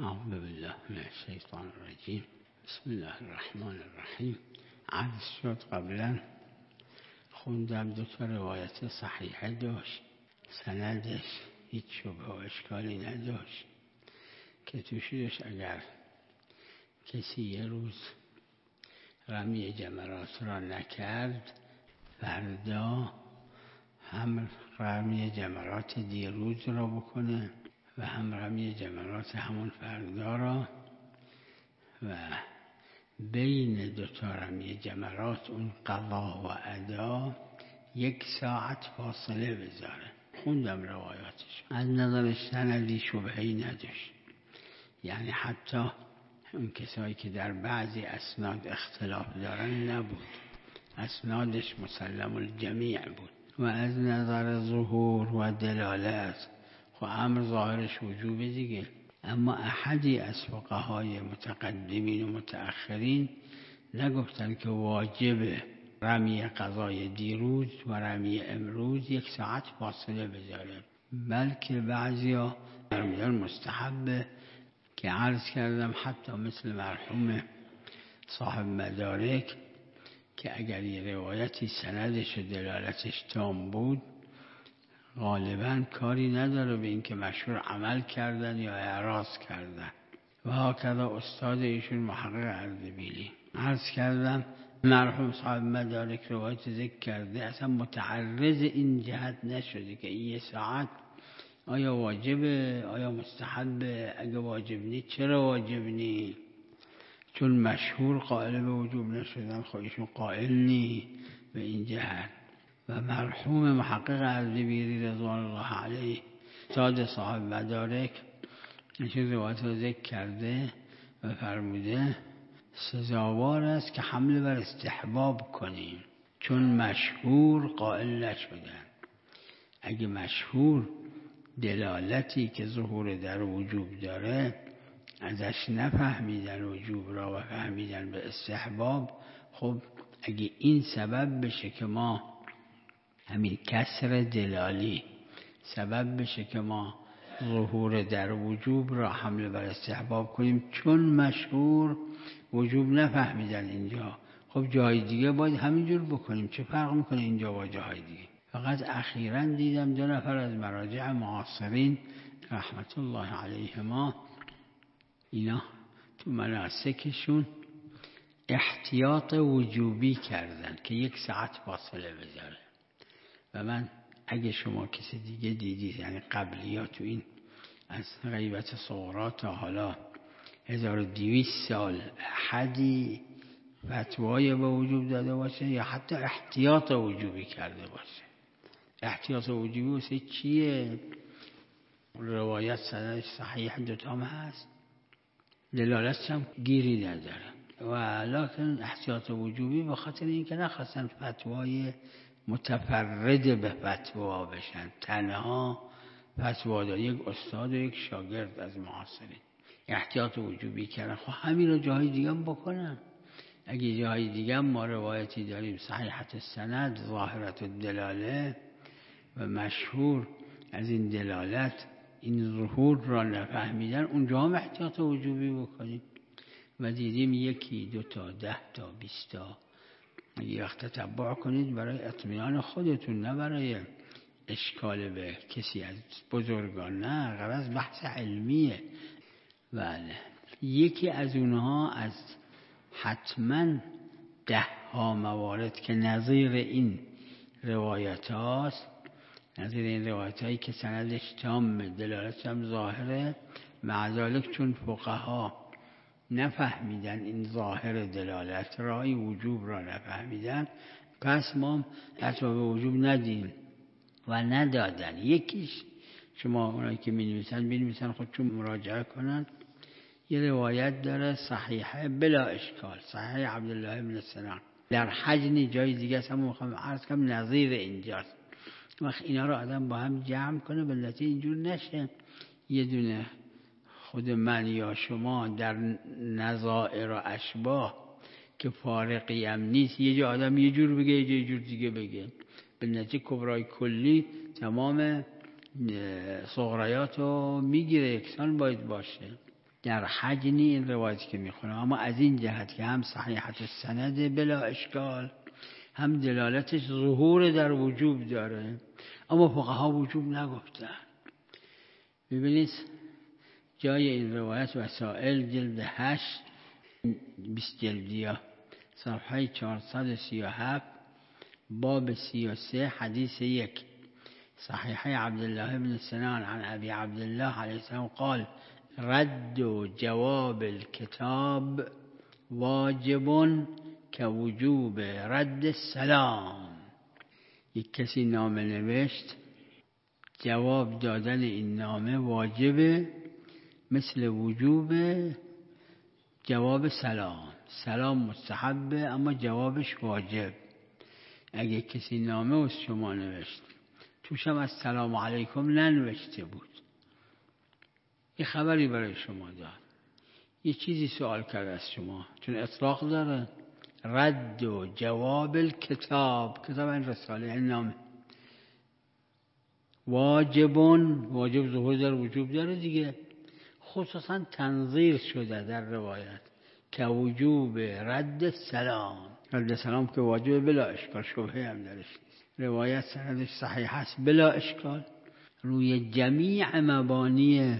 اعوذ بالله من الشیطان الرجیم. بسم الله الرحمن الرحیم. عرض شد قبلا خوندم 2 روایت صحیحه داشت، سندش هیچ شبه و اشکالی نداشت که توشش اگر کسی یه روز رمی جمرات را نکرد، فردا هم رمی جمرات دیروز را بکنه و هم رمی جمرات همون فردا را و بین 2 رمی جمرات اون قضا و ادا 1 ساعت فاصله بذاره. خوندم روایاتش، از نظر سندی شبهه‌ای نداشت، یعنی حتی اون کسایی که در بعضی اسناد اختلاف دارن نبود، اسنادش مسلم الجمیع بود. و از نظر ظهور و دلالت و امر ظاهرش وجوبه دیگه، اما احدی از فقهای متقدمین و متأخرین نگفتن که واجب رمی قضای دیروز و رمی امروز 1 ساعت فاصله بذاره، بلکه بعضیا فرمودن مستحبه، که عرض کردم حتی مثل مرحوم صاحب مدارک که اگر یه روایتی سندش و دلالتش تام بود غالباً کاری نداره به این که مشهور عمل کردن یا اعراض کردن. و هاکذا استاد ایشون محقق اردبیلی عرض کردم مرحوم صاحب مدارک روایت ذکر کرده، اصلا متعرض این جهت نشده که این 1 ساعت آیا واجبه آیا مستحبه، اگه واجب نی چرا واجب نی، چون مشهور قائل به وجوب نشدن خب ایشون قائل نی به این جهت. و مرحوم محقق اردبیلی رضوان الله علیه استاد صاحب مدارک این روایت را ذکر کرده و فرموده سزاوار است که حمله بر استحباب کنیم، چون مشهور قائل نشدن. اگه مشهور دلالتی که ظهور در وجوب داره ازش نفهمیدن وجوب را و فهمیدن به استحباب، خب اگه این سبب بشه که ما همین کسر دلالی سبب بشه که ما ظهور در وجوب را حمله بر استحباب کنیم، چون مشهور وجوب نفهمیدن اینجا، خب جای دیگه باید همینجور بکنیم، چه فرق میکنه اینجا با جای دیگه. فقط اخیراً دیدم 2 نفر از مراجع معاصرین رحمت الله علیهما اینا تو مناسکشون احتیاط وجوبی کردن که 1 ساعت فاصله بذاره. و من اگه شما کسی دیگه دیدید، یعنی قبلی تو این از غیبت صغرا تا حالا 1200 سال حدی فتوای به وجوب داده باشه یا حتی احتیاط وجوبی کرده باشه. احتیاط وجوبی واسه چیه؟ روایت سندش صحیح 2 تام هست، دلالتش هم گیری نداره، و لکن احتیاط وجوبی به خاطر اینکه نخواستن فتوای متفرد به فتوا بشن، تنها فتوا داد 1 استاد و 1 شاگرد از معاصرین احتیاط وجوبی کردن. خب همین رو جاهای دیگه هم بکنن. اگه جاهای دیگه هم ما روایتی داریم صحیحت السند ظاهرت الدلاله و مشهور از این دلالت این ظهور را نفهمیدن، اونجا هم احتیاط وجوبی بکنیم. و دیدیم 1 2 تا 10 تا 20 تا اگه وقت تتبع کنید برای اطمینان خودتون، نه برای اشکال به کسی از بزرگان، نه، غرض بحث علمیه. بله، یکی از اونها از حتما 10 موارد که نظیر این روایت هاست، نظیر این روایت هایی که سندش تام دلالتش هم ظاهره، مع ذالک چون فقها نفهمیدن این ظاهر دلالت رای وجوب را نفهمیدن، پس ما فتوا به وجوب ندیم و ندادن. یکیش شما اونایی که بنویسن خودشون مراجعه کنن، یه روایت داره صحیحه بلا اشکال، صحیح عبدالله بن سلام در حج، جای دیگه است، هم میخوام عرض کنم نظیر اینجاست. وقت اینا رو آدم با هم جمع کنه بلکه اینجور نشه یه دونه خود من یا شما در نظائر و اشباه که فارقی هم نیست، یه جا آدم یه جور بگه یه جور دیگه بگه، به نتیجه کبرای کلی تمام صغرایات رو میگیره، یکسان باید باشه. در حج این روایتی که میخونم، اما از این جهت که هم صحیحت السند بلا اشکال، هم دلالتش ظهور در وجوب داره، اما فقها وجوب نگفتن. ببینید جای این روایت وسائل جلد 8 20 جلدیه صفحه 437 باب 33 حدیث 1 صحیحه عبدالله بن سنان عن ابی عبدالله علیه السلام قال رد جواب الكتاب واجب كوجوب رد السلام. یک کسی نامه نوشت، جواب دادن این نامه واجبه مثل وجوب جواب سلام. سلام مستحبه اما جوابش واجب. اگه کسی نامه از شما نوشت توش هم السلام علیکم ننوشته بود، یه خبری برای شما داد، یه چیزی سوال کرد از شما، چون اطلاق داره، رد و جواب الکتاب، کتاب این رساله این نامه، واجب ظهور در وجوب داره دیگه، خصوصا تنظیر شده در روایت که وجوب رد سلام. رد سلام که واجب بلا اشکال، شبهه هم درش نیست، روایت سندش صحیح است بلا اشکال، روی جمیع مبانی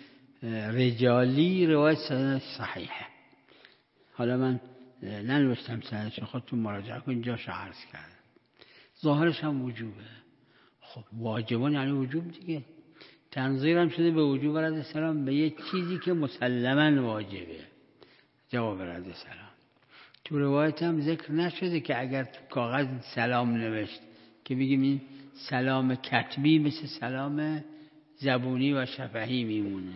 رجالی روایت سندش صحیحه. حالا من ننوشتم سندش، خودتون مراجعه کن، جاش عرض کردم، ظاهرش هم وجوبه. خب واجبان یعنی وجوب دیگه، تنظیرم شده به وجوب رد سلام، به یک چیزی که مسلماً واجبه، جواب رد سلام. تو روایت هم ذکر نشده که اگر تو کاغذ سلام نوشت که بگیم این سلام کتبی مثل سلام زبونی و شفهی میمونه.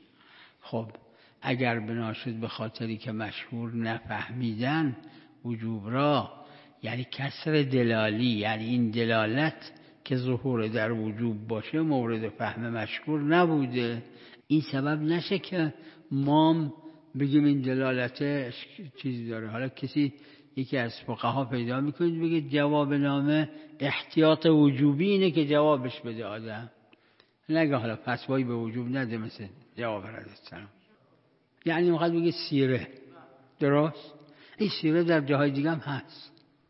خب اگر بنا شد به خاطری که مشهور نفهمیدن وجوب را، یعنی کسر دلالی، یعنی این دلالت که ظهور در وجوب باشه مورد فهم مشهور نبوده، این سبب نشه که ما بگیم این دلالت چیزی داره. حالا کسی یکی از فقها پیدا میکنید بگه جواب نامه احتیاط وجوبی اینه که جوابش بده آدم، نگه حالا فتوایی به وجوب نده مثل جواب رد السلام. یعنی میخواد بگه سیره، درست؟ این سیره در جاهای دیگه هم هست.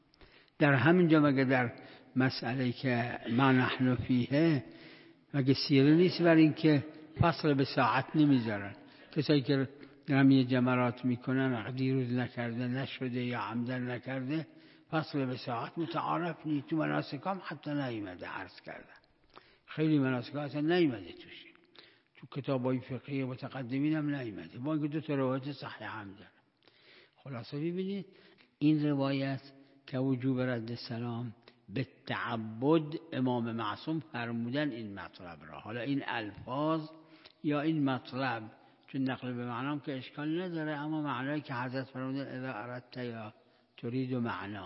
در همین جا مگه در مسئله که ما نحن فیه مگه سیره نیست برای این که فصل به ساعت نمیذارن؟ کسایی که رمی جمرات میکنن دیروز نکرده نشده یا عمدن نکرده فصل به ساعت متعارف نیست. تو مناسکام حتی نیومده، عرض کردن خیلی مناسک اصلا نیومده توش، تو کتابای فقهی متقدمین هم نیومده، با اینکه 2 روایت صحیح هم داره. خلاصه ببینید این روایت که وجوب رد سلام به تعبد امام معصوم فرمودن این مطلب را. حالا این الفاظ یا این مطلب چون نقل به معنام که اشکال نداره، اما معنایی که حضرت فرمودن اذا اردت یا ترید معنا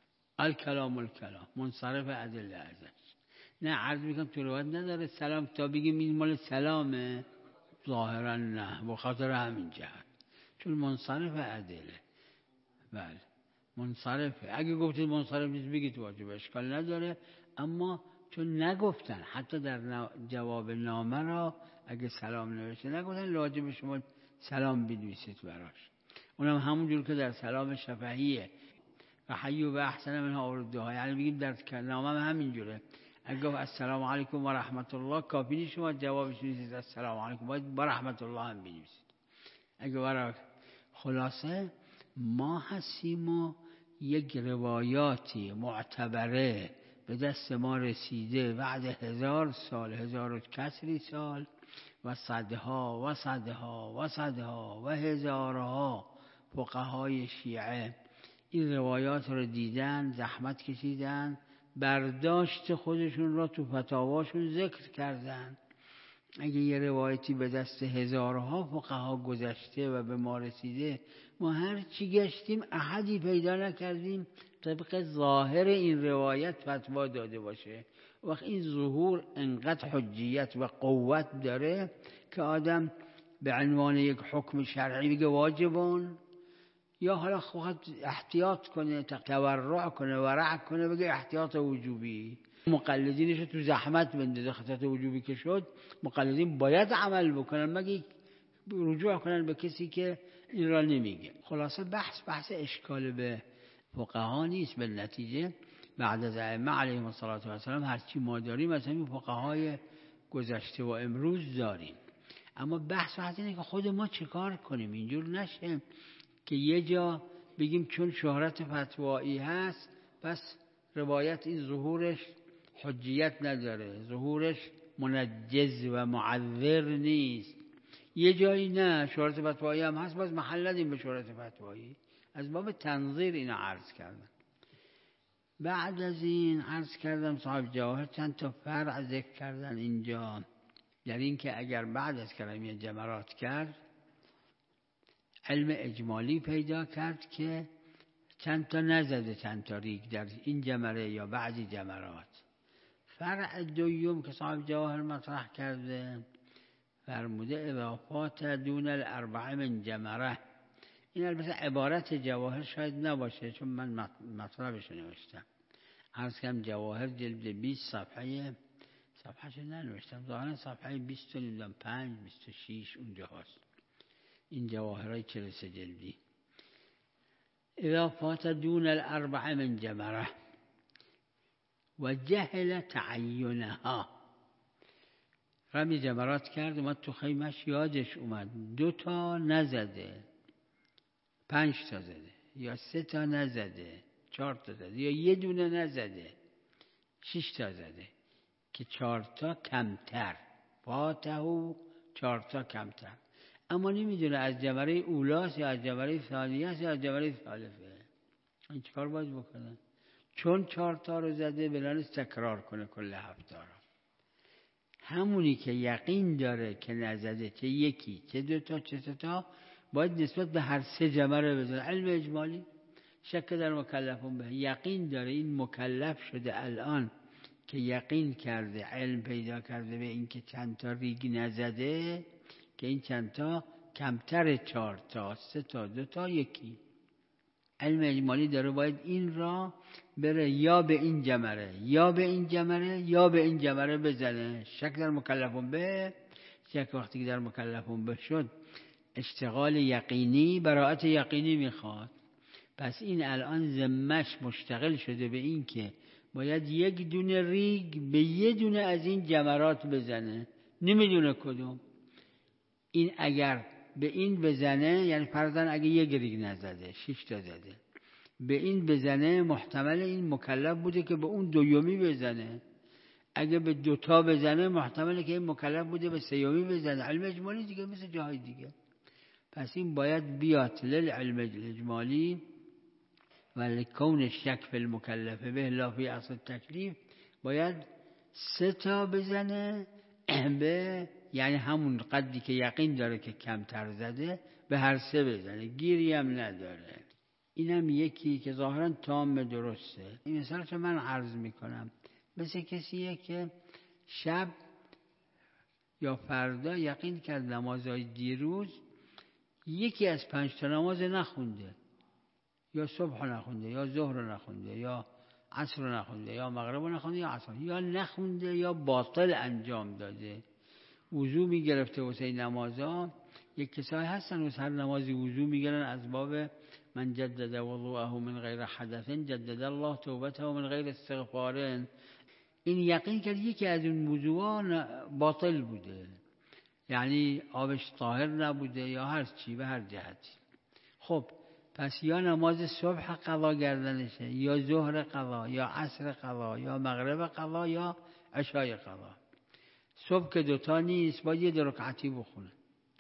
الکلام منصرف ادله ازش. نه عرض میکنم تو روایت نداره سلام تا بگیم این مال سلامه، ظاهرا نه، بخاطر همین جهت چون منصرف ادله. بله منصرفه، اگه گفتید منصرف نیست بگید واجب، اشکال نداره، اما چون نگفتن حتی در جواب نامه را اگه سلام نوشته نگفتن واجب شما سلام بنویسید براش، اونم همون جور که در سلام شفهیه و حی و احسن منها اردوها، یعنی بگیم در نامه همین جوره، اگه گفت السلام علیکم و رحمت الله کافی نیست شما جوابش بنویسید السلام علیکم، باید با رحمت الله هم بنویسید. اگه برای خلاصه ما هستیم و یک روایاتی معتبره به دست ما رسیده بعد 1000 سال، 1000 و کسری سال و صدها و صدها و صدها و هزارها فقهای شیعه این روایات رو دیدن، زحمت کشیدن، برداشت خودشون را تو فتاواشون ذکر کردن. اگه یه روایتی به دست هزارها فقها گذشته و به ما رسیده، ما هر چی گشتیم احدی پیدا نکردیم طبق ظاهر این روایت فتوا داده باشه. وقت این ظهور انقدر حجیت و قوت داره که آدم به عنوان یک حکم شرعی بگه واجبون، یا حالا خواهد احتیاط کنه، تورع کنه، ورع کنه، بگه احتیاط وجوبی. مقلدینش تو زحمت بنده، احتیاط وجوبی که شد مقلدین باید عمل بکنن، مگه رجوع کنن به کسی که این را نمیگه. خلاصه بحث اشکال به فقها نیست. به نتیجه بعد از ائمه علیهم السلام هرچی ما داریم مثلا این فقهای گذشته و امروز داریم. اما بحث اینه که خود ما چه کار کنیم. اینجور نشه که یه جا بگیم چون شهرت فتوایی هست پس روایت این ظهورش حجیت نداره، ظهورش منجز و معذر نیست. یه جایی نه شهرت فتوایی هم هست باز محل ندیم به شهرت فتوایی. از باب تنظیر اینو عرض کردم. بعد از این عرض کردم صاحب جواهر چند تا فرع ذکر کردن اینجا، یعنی این که اگر بعد از کلمه جمرات کرد علم اجمالی پیدا کرد که چند تا نزده چند تا ریگ در این جمره یا بعضی جمرات. فرع دوم که صاحب جواهر مطرح کرده فرموده اضافات دون الاربع من جمره. این البته عبارت جواهر شاید نباشه چون من مطلبش نوشتم. عرض کردم جواهر جلد 20 صفحهش ننوشتم، ظاهرا صفحه 25 26 اونجا هست. این جواهرهای 43 جلدی. اضافات دون الاربع من جمره و جهل تعینها. رمی جمرات کرد اومد تو خیمش یادش اومد 2 تا نزده 5 تا زده یا 3 تا نزده 4 تا زده یا یه دونه نزده 6 تا زده که 4 تا کمتر فاتحو 4 تا کمتر، اما نمیدونه از جمره اولاست یا از جمره ثانیه است یا از جمره ثالثه. این چیکار باید بکنه؟ چون 4 تا رو زده بلانش تکرار کنه کل 7 تا رو. همونی که یقین داره که نزده چه یکی چه 2 تا چه 3 تا باید نسبت به هر 3 جمره بزنه. علم اجمالی شک در مکلفون به یقین داره این مکلف شده الان که یقین کرده علم پیدا کرده به این که چند تا ریگ نزده که این چند تا کمتر 4 تا 3 تا 2 تا یکی. علم اجمالی داره باید این را بره یا به این جمره یا به این جمره یا به این جمره بزنه. شک در مکلفون به شک وقتی که در مکلفون به شد اشتغال یقینی براءت یقینی میخواد. پس این الان ذمش مشتغل شده به این که باید یک دونه ریگ به یه دونه از این جمرات بزنه، نمیدونه کدوم. این اگر به این بزنه یعنی فرضاً اگه یک ریگ نزده 6 تا زده به این بزنه محتمل این مکلف بوده که به اون دومی بزنه. اگه به 2 تا بزنه محتمله که این مکلف بوده به سیومی بزنه. علم اجمالی دیگه مثل جاهای دیگه. پس این باید بیاد للعلم الاجمالی و لکون شک فی المکلف به لا فی اصل تکلیف باید 3 تا بزنه به یعنی همون قدری که یقین داره که کمتر زده به هر 3 بزنه، گیری هم نداره. اینم یکی که ظاهرا تام درسته. این مثلا که من عرض میکنم مثل کسیه که شب یا فردا یقین کرد نمازهای دیروز یکی از 5 تا نماز نخونده، یا صبح نخونده یا ظهر نخونده یا عصر نخونده یا مغرب نخونده یا عصر، یا نخونده یا باطل انجام داده. وضو میگرفته واسه این نمازها. یک کسایی هستن واسه هر نمازی وضو میگیرن از باب من جدد وضوءه من غیر حدث جدد الله توبته من غیر استغفار. این یقین کرد یکی از اون وضوها باطل بوده، یعنی آبش طاهر نبوده یا هر چی به هر جهتی. خب پس یا نماز صبح قضا گردنشه یا ظهر قضا یا عصر قضا یا مغرب قضا یا عشای قضا. صبح که 2 تا نیست باید 1 رکعتی بخونه.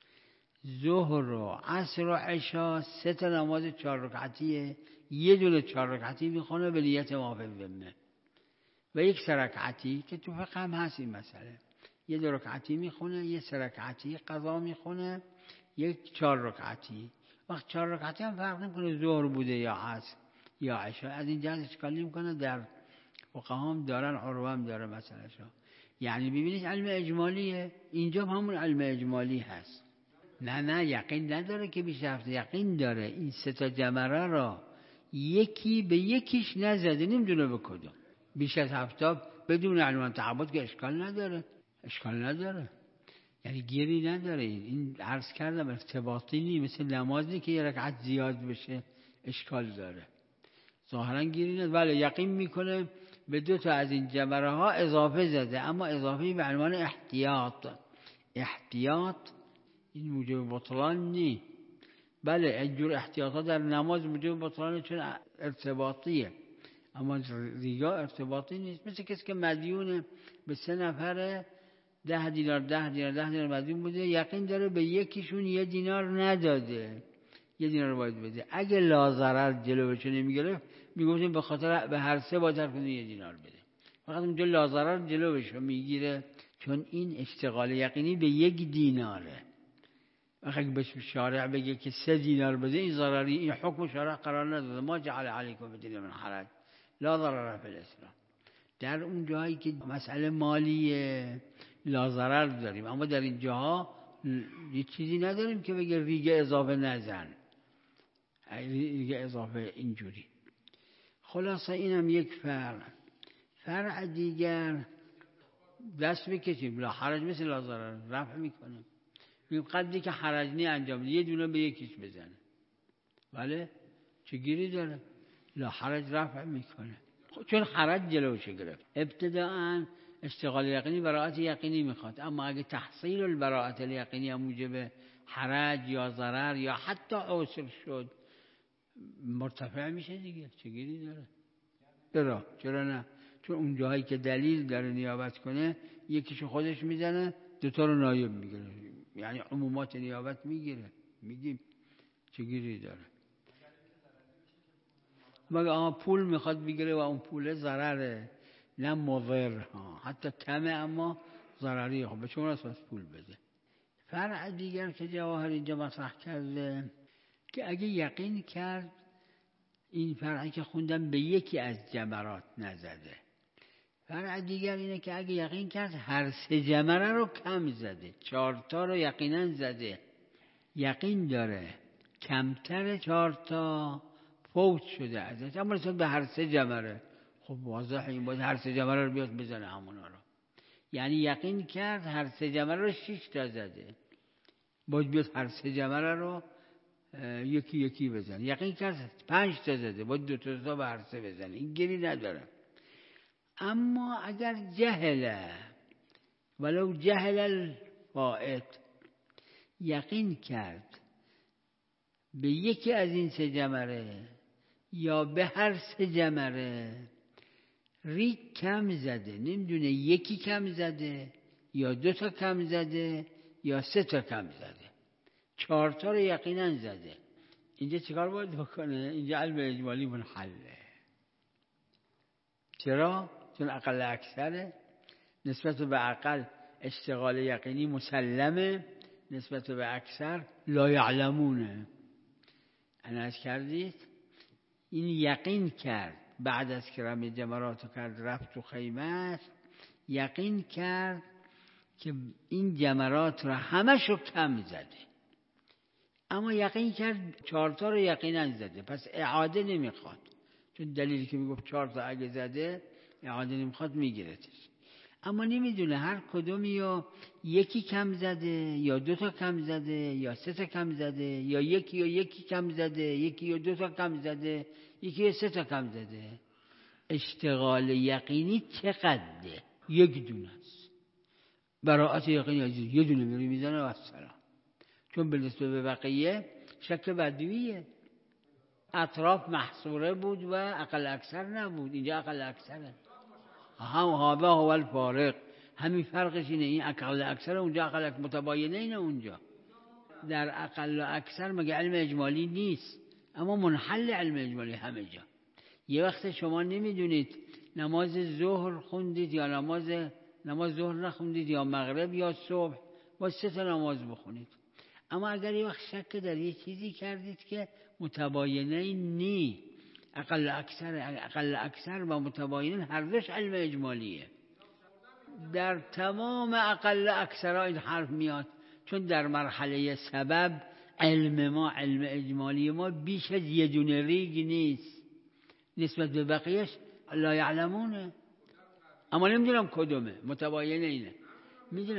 ظهر و عصر و عشا 3 تا نماز 4 رکعتیه، 1 دونه 4 رکعتی میخونه به نیت موافق ذمه و 1 رکعتی که تو فقه هم هست این مسئله. 1 رکعتی میخونه، 1 رکعتی قضا میخونه، 1 4 رکعتی. وقت 4 رکعتی هم فرق نمیکنه ظهر بوده یا عصر یا عشا. از این جهت اشکال نمیکنه. در فقها هم دارن، عروه هم داره مسئله شو. یعنی ببینید علم اجمالیه اینجا همون علم اجمالی هست. نه یقین نداره که بیش هفته، یقین داره این 3 تا جمره را یکی به یکیش نزده، نمیدونه به کدوم. بیش از 7 بدون علم تعبد که اشکال نداره. یعنی گیری نداره. این عرض کردم ارتباطی نیست، مثل نمازی که یه رکعت زیاد بشه اشکال داره. ظاهرا گیری نداره، ولی یقین میکنه به 2 تا از این جمره ها اضافه زده، اما اضافه به عنوان احتیاط این موجب بطلان نی. بله اینجور احتیاطات در نماز موجب بطلانه چون ارتباطیه، اما رییا ارتباطی نیست. مثل کسی که مدیونه به 3 نفر 10 دینار مدیون بوده، یقین داره به یکیشون 1 دینار نداده، 1 دینار باید بده. اگه لازرر جلوشو نمیگرفت میگفتیم به خاطر به هر 3 باید هر 1 دینار بده. فقط اونجا لازرر جلوشو میگیره چون این اشتغال یقینی به 1 دیناره. اگه بهش شارع بگه که 3 دینار بده، این ضرری، این حکم شارع قرار نداده. ما جعل علیکم فی الدین من حرج لا ضرر فی الاسلام. در اون جایی که مسئله مالیه لا ضرر داریم، اما در این جاها یه چیزی نداریم که بگه ریگه اضافه نزن، ریگه اضافه اینجوری. خلاصه اینم یک فرع دیگر دست بکشیم لا حرج مثل لا ضرر رفع میکنه. میگم قدری که حرج نی انجام بده، 1 دونه به یکیش بزنه، بله چه گیری داره؟ لا حرج رفع میکنه چون حرج جلوش گرفت. ابتداءً اشتغال یقینی براءت یقینی میخواد، اما اگه تحصیل البراءت الیقینی هم موجب حرج یا ضرر یا حتی عسر شد مرتفع میشه دیگه، چه گیری داره؟ چرا نه؟ چون اون جایی که دلیل داره نیابت کنه یکیشو خودش میزنه، 2 تا رو نایب میگیره، یعنی عمومات نیابت میگیره. میگیم چه گیری داره؟ مگه پول میخواد بگیره و اون پول ضرره نه مضر، حتی کمه اما ضرری، خب به چون اساس پول بده. فرع دیگر که جواهر اینجا مطرح کرده که اگه یقین کرد این فرعی که خوندم به یکی از جمرات نزده. فرع دیگر اینه که اگه یقین کرد هر 3 جمره رو کم زده، 4 تا رو یقینا زده، یقین داره کمتر 4 تا فوت شده ازش، اما رسید به هر 3 جمره. خب واضحه این باید هر 3 جمره رو بیاد بزنه همونا رو. یعنی یقین کرد هر 3 جمره رو 6 تا زده، باید بیاد هر 3 جمره رو یکی یکی بزنه. یقین کرد 5 تا زده، باید 2 تا به هر 3 بزنه. این گیری نداره. اما اگر جهله ولو جهل الفائت یقین کرد به یکی از این 3 جمره یا به هر 3 جمره ریگ کم زده، نمیدونه یکی کم زده یا 2 تا کم زده یا 3 تا کم زده، 4 تا رو یقینا زده. اینجا چیکار باید بکنه؟ اینجا علم اجمالی منحله. چرا؟ چون اقل اکثره، نسبت به اقل اشتغال یقینی مسلمه، نسبت به اکثر لا یعلمونه. اناس کردید این یقین کرد بعد از که رمی جمراتو کرد رفت تو خیمه، یقین کرد که این جمرات رو همشو کم زده، اما یقین کرد 4 تا رو یقینا زده، پس اعاده نمیخواد، چون دلیلی که میگفت 4 تا اگه زده اعاده نمیخواد میگیرتش. اما نمیدونه هر کدومی یا یکی کم زده یا 2 تا کم زده یا 3 تا کم زده یا یکی کم زده، یکی یا 2 تا کم زده، یکی یا 3 تا کم زده. اشتغال یقینی چقدره؟ 1 دونه است. براءت یقینی عزیز 1 دونه میزنه و السلام. چون بالنسبه به بقیه شک بدویه، اطراف محصوره بود و اقل اکثر نبود، اینجا اقل اکثره. هذا هو الفارق. همین فرقش اینه، این اقل اکثر اونجا اقل اکثر متباینه اینه. اونجا در اقل و اکثر مگه علم اجمالی نیست؟ اما منحل علم اجمالی همه جا. یه وقت شما نمیدونید نماز ظهر خوندید یا نماز ظهر نخوندید یا مغرب یا صبح، با 3 تا نماز بخونید. اما اگر یه وقت شک در یه چیزی کردید که متباینه نی، اقل اکثر و متباینه هر دوش علم اجمالیه. در تمام اقل اکثرها این حرف میاد، چون در مرحله سبب علم اجمالی ما بیش از 1 دونه ریگ نیست، نسبت به بقیهش لا یعلمونه. اما نمیدونم کدومه، متباینه اینه میدونم.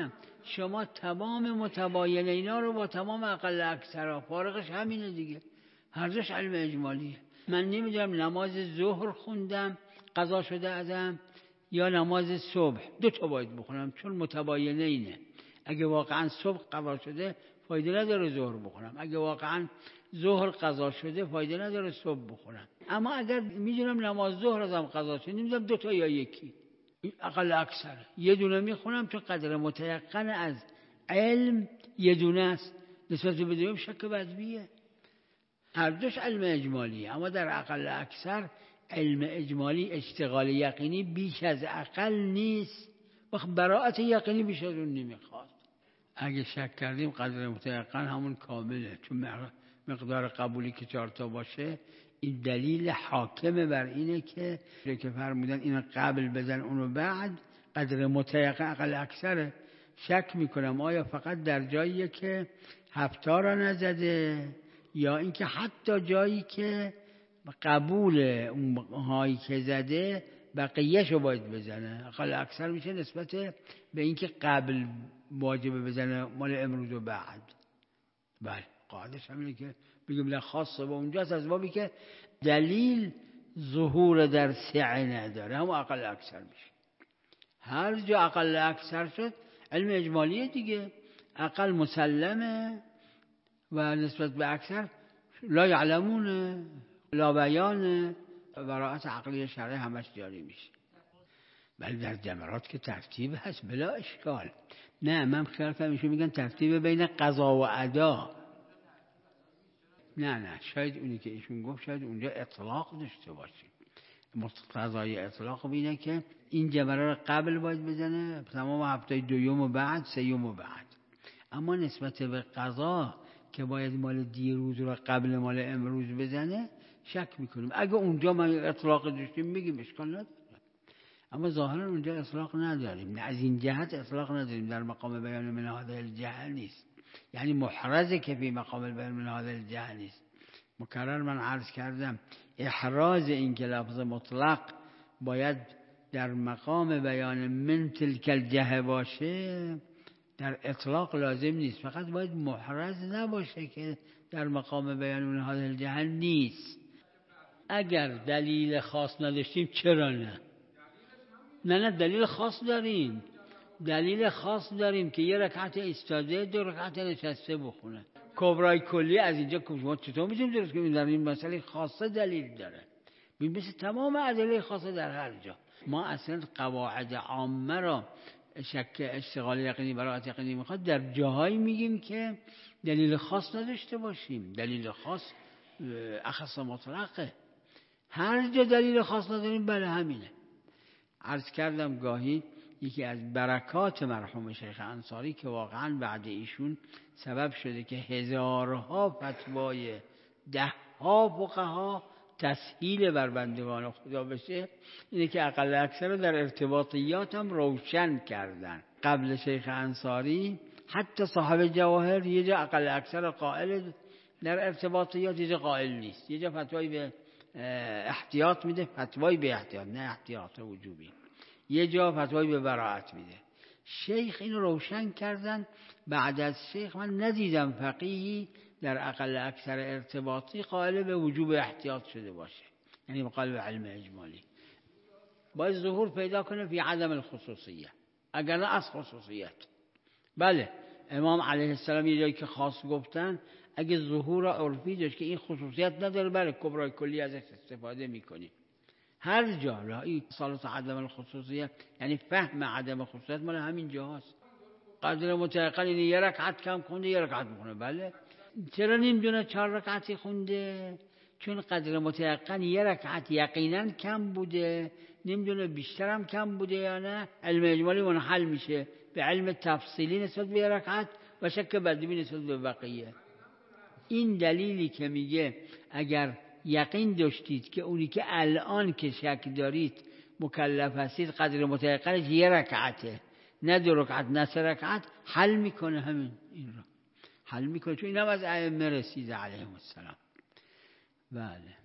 شما تمام متباین اینا رو با تمام اقل اکثر فارقش همینه دیگه، هر دوش علم اجمالیه. من نمیدونم نماز ظهر خوندم قضا شده ازم یا نماز صبح، دو تا باید بخونم چون متباینه اینه. اگه واقعا صبح قضا شده فایده نداره ظهر بخونم، اگه واقعا ظهر قضا شده فایده نداره صبح بخونم. اما اگر میدونم نماز ظهر ازم قضا شده، نمیدونم دو تا یا یکی، اقل اکثر یه دونه میخونم چون قدر متیقن از علم یه دونه است، نسبت به دوم شک بدویه. هر دوش علم اجمالیه، اما در اقل اکثر علم اجمالی اشتغال یقینی بیش از اقل نیست، وقت براءت یقینی بیش از اون نمیخواد. اگه شک کردیم قدر متیقن همون کامله، چون مقدار قبولی که 4 تا باشه، این دلیل حاکمه بر اینه که فرمودن اینو قبل بزن اونو بعد، قدر متیقن اقل اکثره. شک میکنم آیا فقط در جاییه که 7 را نزده یا اینکه حتی جایی که قبول اونهایی که زده بقیه‌شو باید بزنه. اقل اکثر میشه نسبت به اینکه قبل واجبه بزنه مال امروز و بعد. بله قاعدش همینه که بگیم لا خاصه با اونجاست، از بابی که دلیل ظهور در سعه نداره، هم اقل اکثر میشه. هر جا اقل اکثر شد علم اجمالیه دیگه، اقل مسلمه و نسبت به اکثر لا یعلمون، لا بیان، براءت عقلی شرعی همش جاری میشه. ولی در جمرات که ترتیب هست بلا اشکال. نه من خیال کنم ایشون میگن ترتیب بین قضا و ادا. نه شاید اونی که ایشون گفت شاید اونجا اطلاق داشته باشه. مقتضای اطلاق اینه که این جبره رو قبل باید بزنه تمام هفته دوم و بعد سیوم و بعد. اما نسبت به قضا که باید مال دیروز رو قبل مال امروز بزنه شک میکنیم. اگه اونجا ما اطلاق داشتیم میگیم اشکال نداره، اما ظاهرا اونجا اطلاق نداریم. از این جهت اطلاق نداریم، در مقام بیان من هذا الجهل نیست، یعنی محرزه که فی مقام بیان من هذا الجهل نیست. مکرر من عرض کردم احراز این که لفظ مطلق باید در مقام بیان من تلک الجهل باشه در اطلاق لازم نیست، فقط باید محرز نباشه که در مقام بیان من هذا الجهل نیست. اگر دلیل خاص نداشتیم چرا نه؟ نه دلیل خاص داریم، دلیل خاص داریم که یه رکعت ایستاده 2 رکعت نشسته بخونه. کبرای کلی از اینجا ما چطور میتونیم درست کنیم؟ در این مسئله خاصه دلیل داره، مثل تمام ادله خاصه در هر جا. ما اصلا قواعد عامه را شک اشتغال یقینی براءت یقینی میخواد در جاهایی میگیم که دلیل خاص نداشته باشیم. دلیل خاص اخص مطلقه، هر جا دلیل خاص نداریم بله همینه. عرض کردم گاهی یکی از برکات مرحوم شیخ انصاری که واقعا بعد ایشون سبب شده که هزارها فتوای 10ها فقها تسهیل بر بندگان خدا بشه، اینه که اقل اکثر رو در ارتباطیات هم روشن کردن. قبل شیخ انصاری حتی صاحب جواهر یه جا اقل اکثر قائل در ارتباطیات، یه جا قائل نیست، یه جا فتوای به احتیاط میده، فتوای به احتیاط نه احتیاط وجوبی، یه جا فتوای به براءت میده. شیخ اینو روشن کردن. بعد از شیخ من ندیدم فقیهی در اقل اکثر ارتباطی قائل به وجوب احتیاط شده باشه، یعنی قائل به علم اجمالی. باید ظهور پیدا کنه فی عدم الخصوصیه، اگر نه از خصوصیت. بله امام علیه السلام یه جایی که خاص گفتن اگه ظهور عرفی داشت که این خصوصیت نداره برای کبرای کلی ازش استفاده میکنیم. هر جا این صالت عدم الخصوصیه یعنی فهم عدم خصوصیت مال همین جاست. قدر متيقن اینه یه رکعت کم خونده یه رکعت میخونه. بله چرا نمیدونه 4 رکعتی خونده؟ چون قدر متيقن یه رکعت یقینا کم بوده، نمیدونه بیشترم کم بوده یا نه. علم اجمالی منحل میشه به علم تفصیلی نسبت به یه رکعت و شک بدوی نسبت به بقیه. این دلیلی که میگه اگر یقین داشتید که اونی که الان که شک دارید مکلف هستید قدر متيقنش یه رکعته نه 2 رکعت نه 3 رکعت، حل میکنه. همین این رو حل میکنه، چون اینم از ائمه رسیده علیهم السلام. بله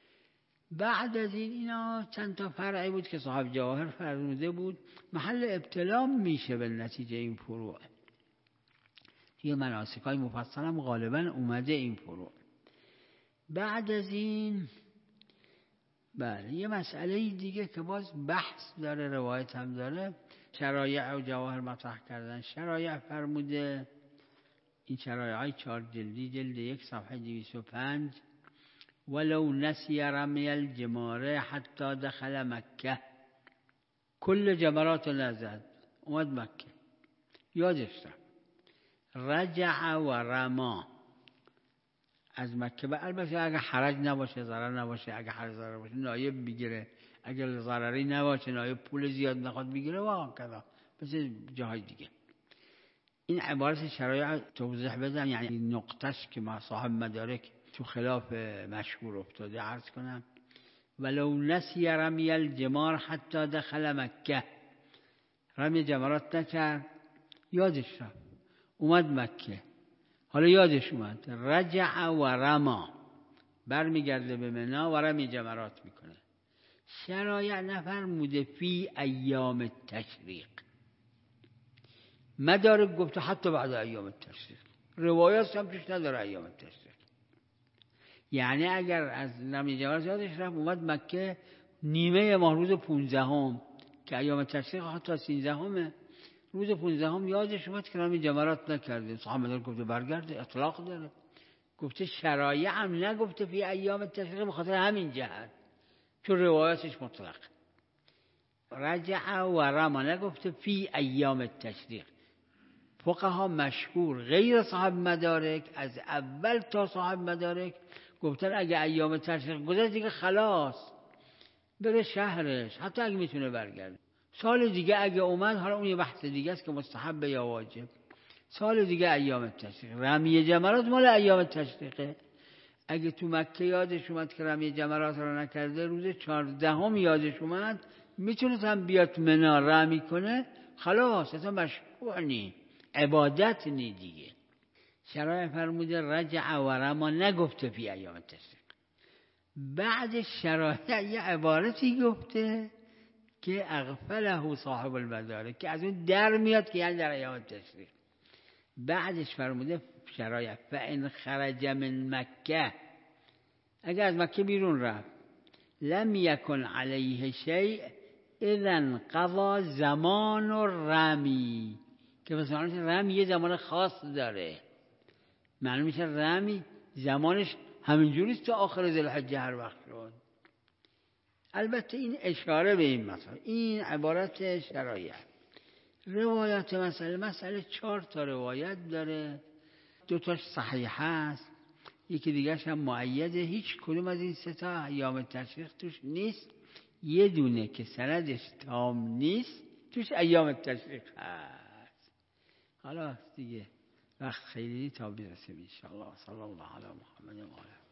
بعد از اینا چند تا فرعی بود که صاحب جواهر فرموده بود محل ابتلا میشه به نتیجه این فروع. توی مناسک‌های مفصل هم غالبا اومده این فروع. بعد از این بله یه مسئله دیگه که باز بحث داره، روایت هم داره، شرایع و جواهر مطرح کردن. شرایع فرموده، این شرایع های 4 جلدی، جلد 1 صفحه 205: ولو نسی رمی الجماره حتی دخل مکه. کل جمرات نزد، اومد مکه، یادش رفت، رجع و رما از مکه. البته اگه حرج نباشه، ضرر نباشه، اگه حرج ضرر باشه نایب بگیره، اگه ضرری نباشه نایب پول زیاد نخواد بگیره و کذا، مثل جاهای دیگه. این عبارت شرایع توضیح بدم، یعنی نقطش که ما صاحب مدارک تو خلاف مشهور افتاده عرض کنم. ولو نسی رمی الجمار حتی دخل مکه، رمی جمرات نکرد، یادش رفت، اومد مکه، حالا یادش اومد، رجع و رما، برمیگرده به منی و رمی جمرات میکنه. شرایع نفرموده فی ایام التشریق، مدارک گفته حتی بعد ایام التشریق، روایات هم توش نداره ایام التشریق. یعنی اگر از رمی جمرات یادش رفت اومد مکه نیمه ماه روز 15 که ایام التشریق حتی 13 روز 15 یادش اومد که رمی جمرات نکرده، صاحب مدارک گفته برگرده، اطلاق داره. گفته شرایع هم نگفته فی ایام التشریق به خاطر همین جهت، چون روایاتش مطلق. رجع و رما نگفته فی ایام التشریق. فقها مشهور غیر صاحب مدارک از اول تا صاحب مدارک گفتن اگه ایام تشریق گذشت دیگه خلاص بره شهرش، حتی اگه میتونه برگرده. سال دیگه اگه اومد، حالا اون یه بحث دیگه است که مستحب یا واجب، سال دیگه ایام تشریق. رمی جمرات مال ایام تشریقه. اگه تو مکه یادش اومد که رمی جمرات رو نکرده، روز 14 یادش اومد، میتونه هم بیاد منی رمی کنه، خلاص اصلا مشروع نی، عبادت نی دیگه. شرایع فرموده رجع و رما، نگفته فی ایام التشریق. بعد شرایع یه عبارتی گفته که اغفله صاحب المدارک، که از اون در میاد که یعنی در ایام التشریق. بعدش فرموده شرایع فان خرج من مکه، اگر از مکه بیرون رفت، لم یکن علیه شیء اذا قضا زمان الرمی، که مثلا رمی یه زمان خاص داره، معلوم میشه رمی زمانش همینجوریست تا آخر ذوالحجه هر وقت شد. البته این اشاره به این مسئله، این عبارت شرایع. روایات مسئله 4 تا روایت داره، 2 تاش صحیح هست، یکی دیگرش هم مؤیده. هیچ کدوم از این 3 تا ایام تشریق توش نیست. یه دونه که سندش تام نیست توش ایام تشریق هست. خلاص دیگه وقت خیلی تا برسیم ان شاء الله. صلی الله علی محمد و آله.